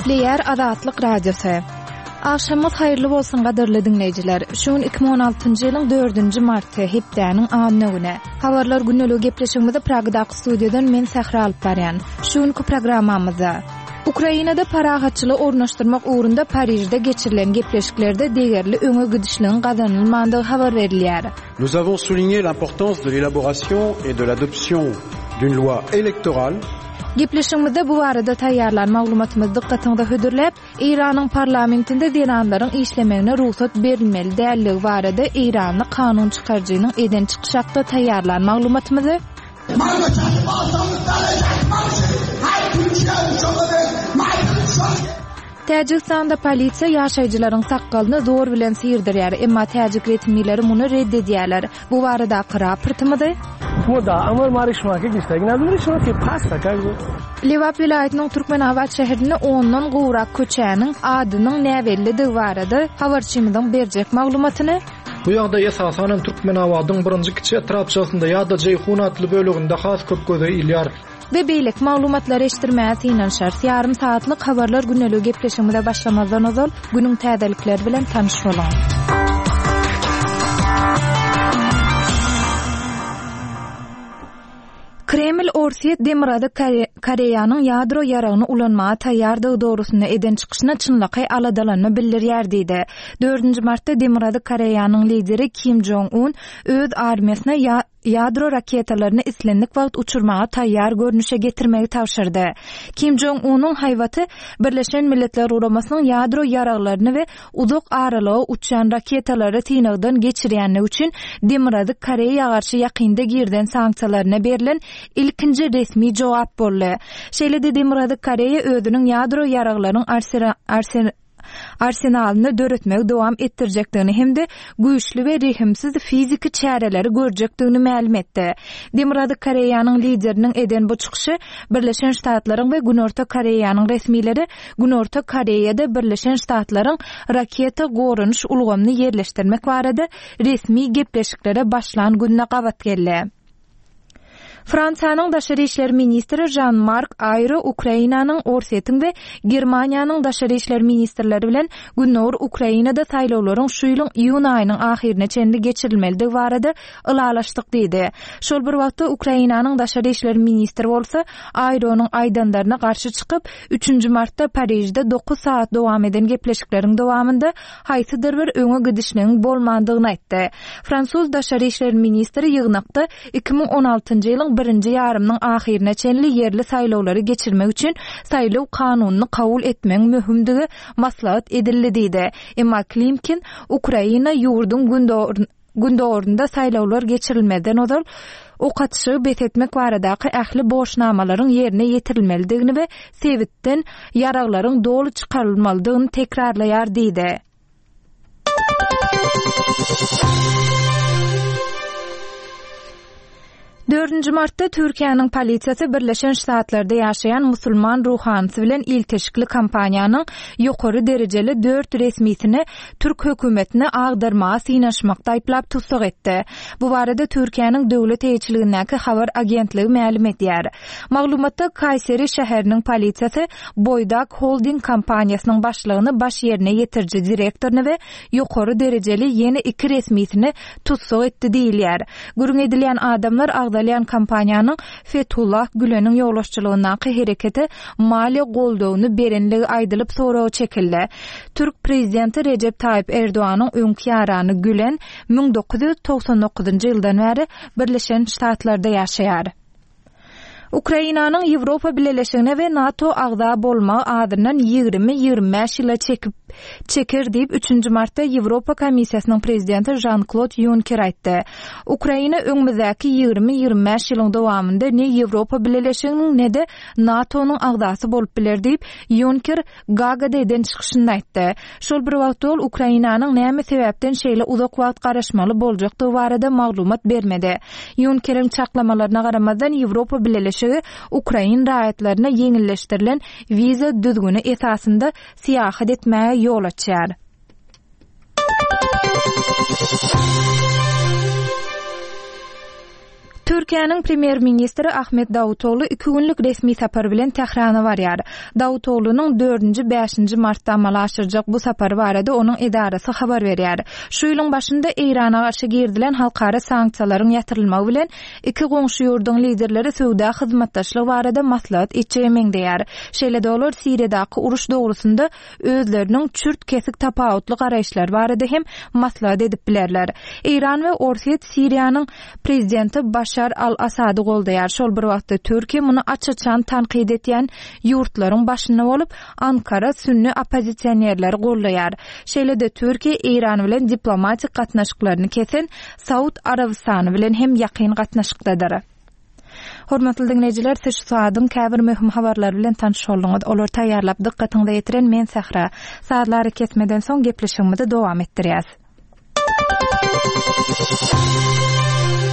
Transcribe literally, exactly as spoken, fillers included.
Gepleýär Azatlyk radiosu. Akşamyz haýyrly bolsun gaderli dinleýijiler. Şuň iki bin on altyncy ýylyň dördünji marty hepdäniň anyny güne. Habarlar günnelik gepleşigimizde Pragdaky studiýadan men Sahra alyp barýan. Şuňky programmamyzda Ukrainada parahatçyly ornaşdyrmak ugrunda Parijde geçirilen gepleşiklerde degerli öňe gidişligiň gazanylmandygy habar berilýär. Nous avons souligné l'importance de l'élaboration et de l'adoption d'une loi électorale. Gepleşigimizde bu barada taýýarlan maglumatymyzy dikkatiňizde hödürläp, Iranyň parlamentinde denanlaryň işlemegine ruhsat berilmeli dälligi barada Iranyň kanun çykarjynyň eden çykyş hakda taýýarlan maglumatymyzy Täjikistanda polisiýa ýaşaýjylaryň sakgalyny zor bilen sirdirýär, emma täjik resmiýetleri muny reddedýärler. Bu barada qara pyrtymydy? Moda amar marişmaky giştägine marişmaky pasta kaýdy. Lewap vilayatynyň Türkmenabad şäherine ondan gowrak köçäniň adynyň näwelligi barada habarçymyzyň berjek maglumatyny Bu ýagda esasan Türkmenabadyň birinji kiçi etrapçasynda ýa-da Jeyhun adly bölегinde has köp göze ilýär. Ve beýlek maglumatlar eşdirmäsi ýa-da şart ýarym saatlyk habarlar günnelik gepleşigimizde başlamazdan ozal günüň täzelikleri bilen tanyş bolan. Kreml Orsiýet Demirady Koreýanyň ýadro ýaragyny ulanmaga taýýardygy dogrusyna eden çykyşyna çynlaky aladalanma bildirýär diýdi. dördünji martda Demirady Koreýanyň lideri Kim Jong-un öz armiýasyna ýadro raketalaryny islendik wagt uçurmaga taýýar görnüşe getirmegi tapşyrdy. Kim Jong-unyň haýwaty Birleşen Milletler Guramasynyň ýadro ýaraglaryny we uzak aralyga uçan raketalary tynagdan geçirýänligi üçin Demirady Koreýa garşy ýakynda girden sanksiýalaryna berilen ilkinji resmi jogap boldy. Şeýle-de Demirady Koreýa özüniň ýadro ýaraglarynyň arsenal arsenalyny döretmegi dowam etdirjekdigini hemde güýçli we rehimsiz fiziki çäreleri görjekdigini ma'lum etdi. Demirady Koreýanyň lideriniň eden bu çykyşy Birleşen Ştatlaryň we Günorta Koreýanyň resmiýetleri Günorta Koreýada Birleşen Ştatlaryň raketa gorunuş ulgamyny ýerleşdirmek barada resmi gepleşiklere başlan günne gabat geldi. Fransiýanyň daşary işler ministri Jean-Marc Ayrault Ukrainanyň Orsiýetiň we Germaniýanyň daşary işler ministrleri bilen günnäwr Ukrainada saýlawlaryň şu ýylyň iýun aýynyň ahyrına çenli geçirilmeligi barada ylalaşdyk diýdi. Şol bir wagtda Ukrainanyň daşary işler ministri bolsa Ayrault'nyň aýdanlaryna garşy çykyp üçünji martda Parijde dokuz saat dowam eden gepleşikleriň dowamında haýsydyr bir öňe gidişligiň bolmandygyny aýtdy. Fransuz daşary işler ministri ýygnakda iki bin on altyncy ýylyň birinji ýarymyň ahyrına çenli yerli saýlawlary geçirmek üçin saýlaw kanunyny kabul etmek möhümdigi maslahat edildi diýdi. Emma Klimkin Ukraina ýurduň gündorunda saýlawlar geçirilmeden ozal o katışy betetmek baradaky ähli boşnamalaryň ýerine ýetirilmelidigini we sebitden ýaraglaryň dolu çykarylmalydygyny tekrarlaýar diýdi. dördünji martda Türkiýanyň polisiýasy Birleşen Ştatlarda ýaşaýan musulman ruhansy bilen ilteşikli kampaniýanyň ýokary derejeli dört resmiýetini Türk hökümetine agdarmaga synaşmakda aýplap tutsak etdi. Bu barada Türkiýanyň döwlet eýçiligindäki habar agentligi ma'lum etýär. Maglumatda Kayseri şäheriniň polisiýasy Boydak Holding kampaniýasynyň başlygyny baş ýerine ýetirji direktoruny we ýokary derejeli ýene iki resmiýetini tutsak etdi diýilýär. Gürün edilýän adamlar agdarlaýan kampaniýanyň Fethullah Gülen'iň ýollaşçylygyndäki hereketi mali goldawyny berenligi aýdylyp soragy çekildi. Türk prezidenti Recep Tayyip Erdoğan'yň öňki ýarany Gülen bin dokuz yüz toksan dokuzunji ýyldan beri Birleşen Ştatlarda ýaşaýar. Ukrainanyň Ýewropa Birleşigine we NATO agda bolma adyndan ýygrimi ýygrimi beş ýyla çekip çeker diýip üçünji martda Ýewropa Komissiýasynyň prezidenti Jean-Claude Juncker aýtdy. Ukraina öňümüzdäki ýygrimi ýygrimi beş ýylyň dowamında ne Ýewropa Birleşiginiň ne de NATO'nyň agdasy bolup biler diýip Juncker Gagada eden çykyşynda aýtdy. Şol bir wagtda ol Ukrainanyň näme sebäpden şeýle uzak wagt garaşmaly boljakdygy barada maglumat bermedi. Juncker'iň çaklamalaryna garamazdan Ýewropa Birleşigi Ukraina raýatlaryna ýeňilleşdirilen wiza düzgüni esasında siýahat etmäge ýol açýar. Türkiýanyň premier ministri Ahmet Davutoğlu iki günlük resmi sapar bilen Tehrana barýar. Davutoğlu'nun dördünji beşinji martda amala aşyrjak bu sapary barada onuň edarasy habar berýär. Şu ýylyň başynda Irana garşy girdilen halkara sanksiýalaryň ýatyrylmagy bilen iki goňşy ýurdun liderleri söwda hyzmatdaşlygy barada maslahat etjegmeň diýär. Şeýle de olar Siriýadaky uruş dogrusunda özleriniň çürt kesik tapawutly garaýşlar barada hem maslahat edip bilerler. İran we Orsiýet Siriýanyň prezidenti Bashar al-Asady goldaýar. Şol bir wagtda Türkiýe muny açyçan tanqid etýän ýurtlaryň başyna bolup Ankara sünni opozisiýerleri gollaýar. Şeýle de Türkiýe İran bilen diplomatik gatnaşyklaryny kesen Saud Arabistany bilen hem ýakyn gatnaşykdadyr. Hormatly dinleýijiler, siz şu saatyň käbir möhüm habarlar bilen tanış bolduňyz. Olar taýýarlap dikkatiňizi ýetiren men Sahra. Saatlary kesmeden soň gepleşigimizi dowam etdirýäs.